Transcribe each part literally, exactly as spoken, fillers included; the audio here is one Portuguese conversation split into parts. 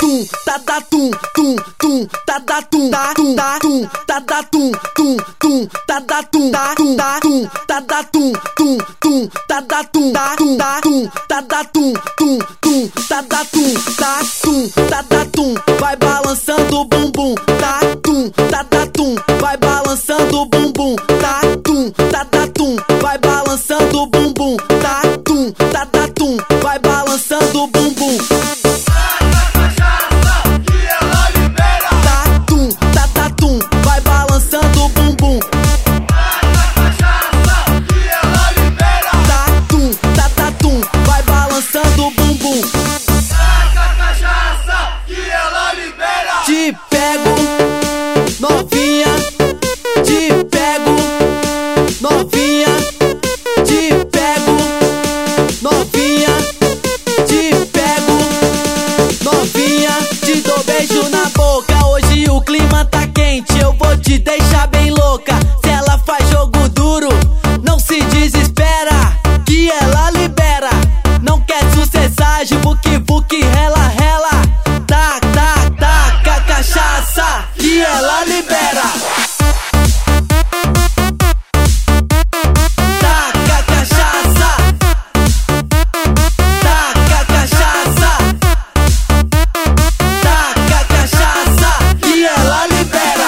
tum, tá da tum, tum, tum, tá da tum, tá tum, tá tum, tá da tum, tum, tum, tá da tum, tá tum, tá tum, tá da tum, tum, tum, tá da tum, tá tum, tá tum, tá da tum, tum, tum, tá da tum, tá tum, tá da tum, vai balançando o bumbum, tá tum, tá da tum, vai balançando o bumbum, tá tum, tá da tum, vai balançando o bumbum, tá tum, tá da tum, vai balançando o bumbum. Te pego, novinha, te pego, novinha, te pego, novinha, te pego, novinha, te dou beijo na boca. Hoje o clima tá quente, eu vou te deixar bem louca. Se ela faz jogo duro, não se desespera, que ela libera. Não quer sucessagem, vuki vuki, rela rela. Tá, tá, tá, cachaça que ela libera. Taca cachaça, taca cachaça, taca cachaça que ela libera.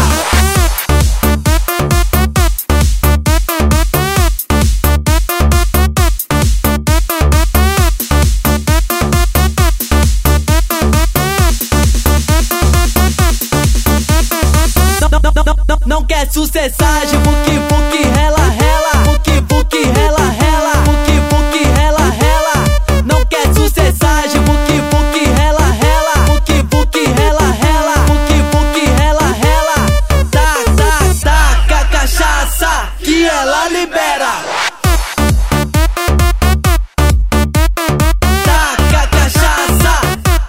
Não quer sucessagem, vuki vuki, rela rela, vuki vuki, rela rela, vuki vuki, rela rela. Não quer sucessagem, vuki vuki, rela rela, vuki vuki, rela rela, vuki vuki, rela rela. Tá, tá, tá, cachaça que ela libera. Taca cachaça,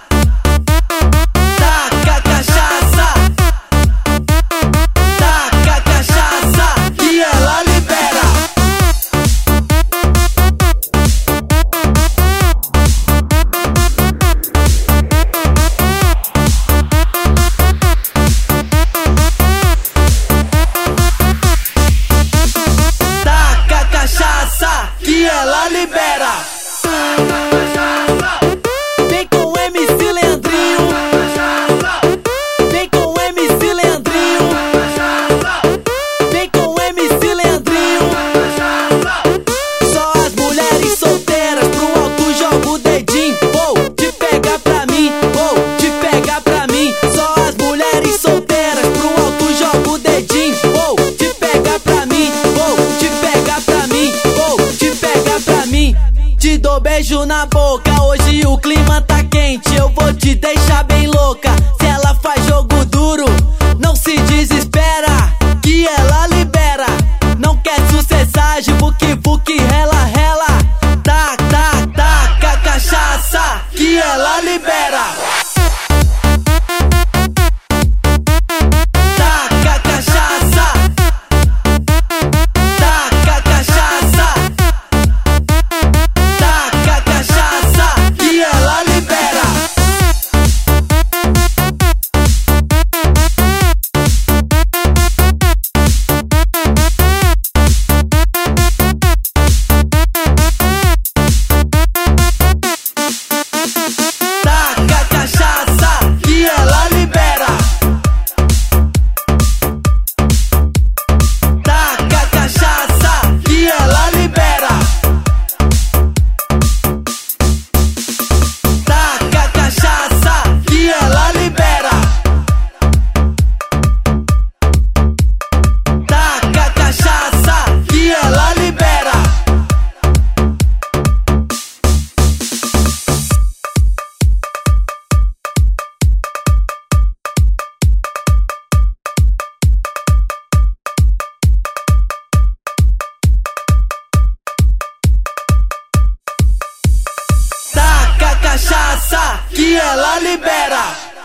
taca cachaça, taca cachaça que ela libera. Taca cachaça que ela libera. Vem com o M C Leandrinho, vem com o M C Leandrinho, vem com o M C Leandrinho. Só as mulheres solteiras pro alto joga o dedinho. Vou te pegar pra mim, vou te pegar pra mim. Só as mulheres solteiras pro alto joga o dedinho. Vou te pegar pra mim, vou te pegar pra mim, vou te pegar pra mim. Te dou beijo na boca, hoje o clima tá quente, eu vou te deixar bem louca. Se ela faz jogo duro, não se desespera, que ela libera. Não quer sucessagem, vuki vuki, rela rela. Tá, tá, tá, cachaça que ela libera. Taca cachaça, taca cachaça, taca cachaça que ela libera. Taca cachaça que ela libera. Taca cachaça que ela libera. Taca cachaça que ela libera. Taca cachaça que ela libera. Taca cachaça que ela libera.